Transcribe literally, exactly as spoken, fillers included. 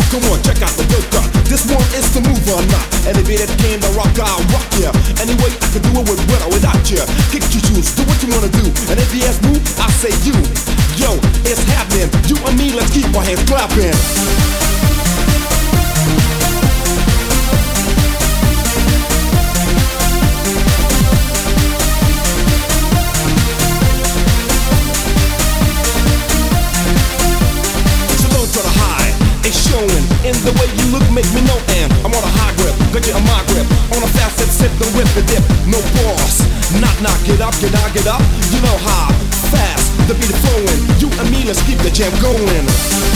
Come on, check out the yoga. This one is the move or not. Elevated came to rock, I'll rock ya. Anyway, I can do it with with or without ya. Kick your shoes, do what you wanna do. And if he asks move, I say you. Yo, it's happening. You and me, let's keep our hands clapping. Showing in the way you look, make me know, and I'm on a high grip, got you on my grip, on a fast set, sip the whip and dip, no boss, knock knock, get up, get out, get up, you know how fast the beat is flowing. You and me, let's keep the jam going.